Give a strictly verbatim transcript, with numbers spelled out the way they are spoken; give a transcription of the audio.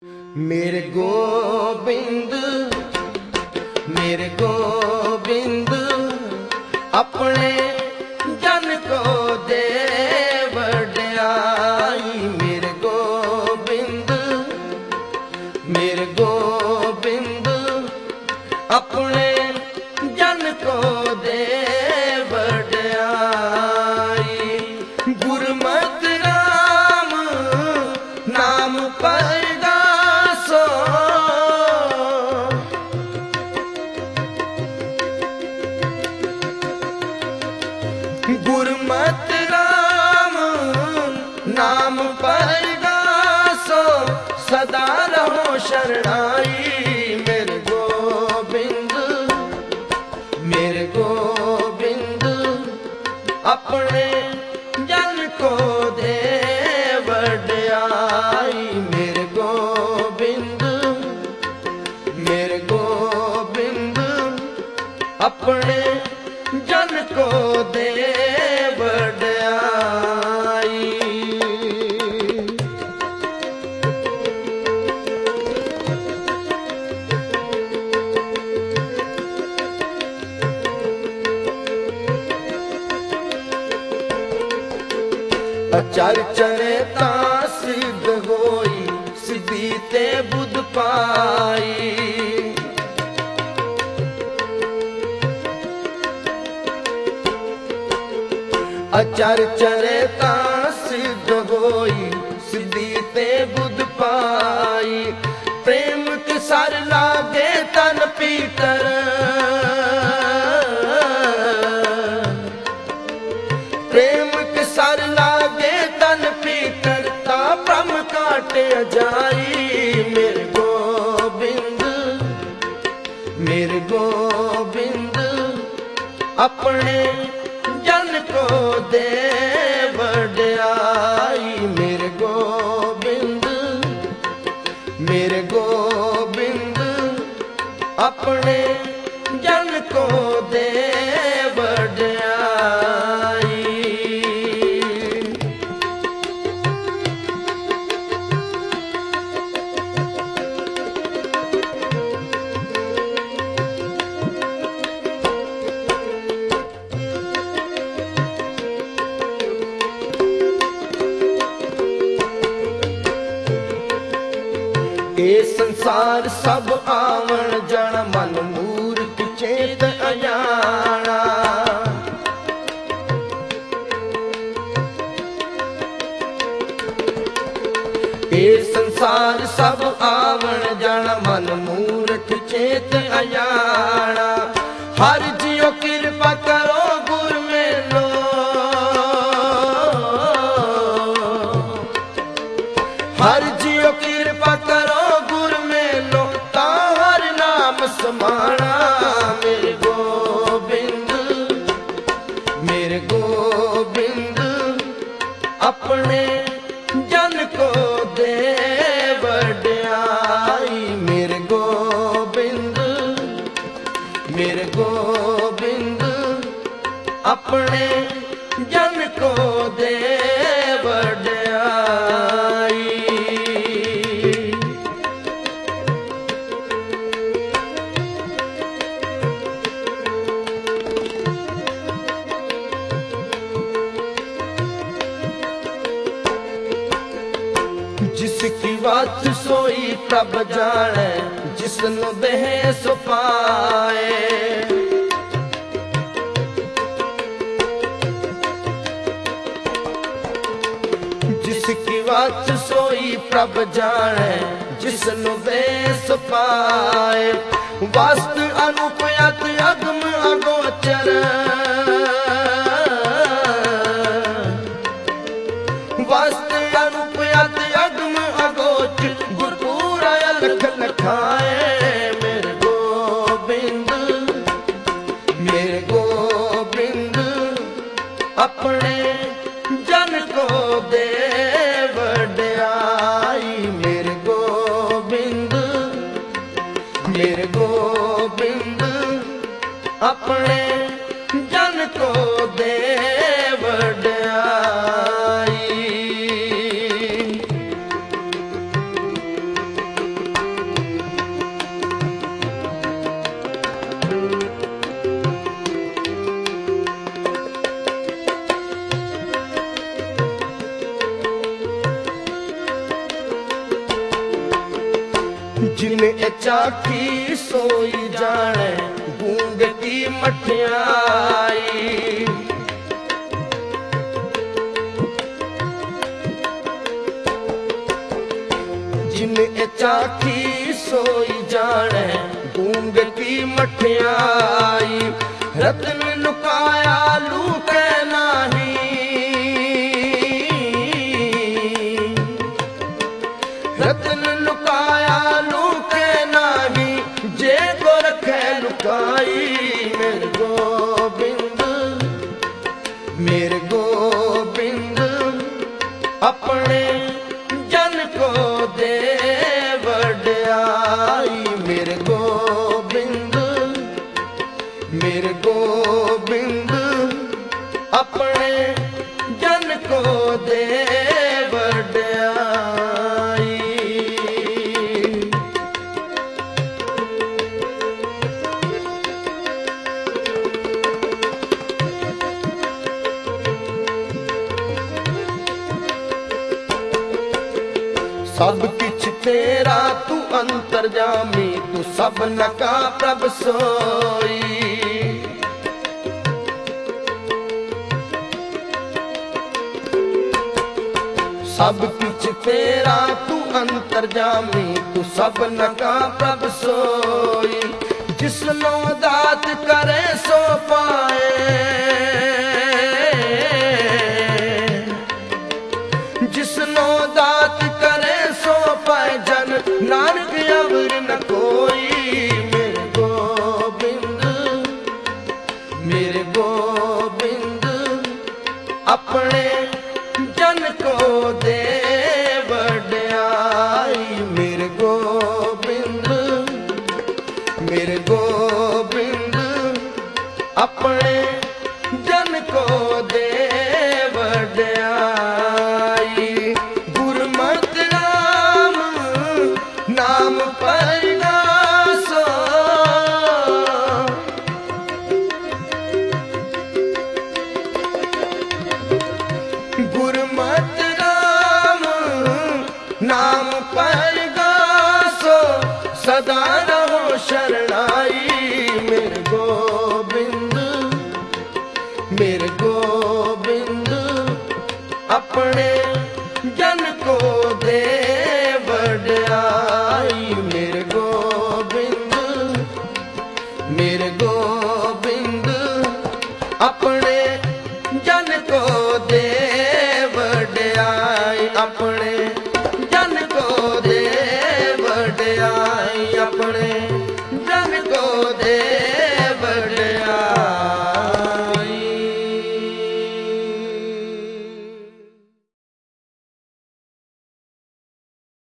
मेरे गोबिंद मेरे गोबिंद अपने जन को दे वड्याई। मेरे गोबिंद मेरे गोबिंद अपने जन को दे वड्याई। गुरमत राम नाम परगासो गुरमत राम नाम परगासो सदा रहो शरणाई। मेरे गोबिंद मेरे गोबिंद अपने जन को दे वड्याई। मेरे गोबिंद मेरे गोबिंद अपने जन को दे वड्याई। अचर चले ता सिद्ध होई सिद्धि ते बुध पाई। अचर चले ता सिद्ध होई सिद्धि ते बुध पाई। प्रेम के सर लागे तन पीतर प्रेम के सर लागे तन पीतर ता ब्रह्म काटे जाई। मेरे गोबिंद मेरे गोबिंद अपने जन को दे वड्याई। मेरे गोबिंद मेरे गोबिंद अपने जन को दे वड्याई। ये संसार सब आवण जन मन मूर्ख चेत अजाना। ये संसार सब आवण जन मन मूर्ख चेत अजाना। हर जियो कृपा करो गुर मेलो हर जियो कृपा करो समाना। मेरे गोबिंद मेरे गोबिंद अपने जन को दे वड्याई। मेरे गोबिंद मेरे गोबिंद अपने जन को दे वड्याई। जिसकी बात सोई प्रभ जाने जिसनु देह सो पाए। जिसकी बात सोई प्रभ जाने जिसनु देह सो पाए। वास्तु अनुपयत अगम अगोचर वास्तु अनुपयत अगम अगोचर गुरपुर लख लखाए। मेरे गोबिंद मेरे गोबिंद अपने जन को दे वड्याई। मेरे गोबिंद मेरे गोबिंद अपने जन को दे वड्याई। जिन्हें चाखी सोई जाने गूंग की मठियाई। जिन्हें चाखी सोई जाने गूंग की मठियाई। रत्न लुकाया लूके नाही, रत्न लुकाया लूके नाही, जे को रखे लुकाई। मेरे गोबिंद मेरे गोबिंद अपने जन को दे वड्याई। मेरे गोबिंद मेरे गोबिंद अपने जन को दे वड्याई। सब किछ तेरा तू अंतर्जामी, तू सबन का प्रभ सोई। सब किछ तेरा तू अंतर्जामी, तू सबन का प्रभ सोई। जिसनो दात करे सो पाए, जिसनो दात करे सो पाए, जन नानक अवर न कोई। मेरे गोबिंद मेरे गोबिंद अपने जन को दे वड्याई। मेरे गोबिंद मेरे गोबिंद अपने जन को दे वड्याई। गुरमत राम नाम परगासो, गुरमत राम नाम परगासो, सदा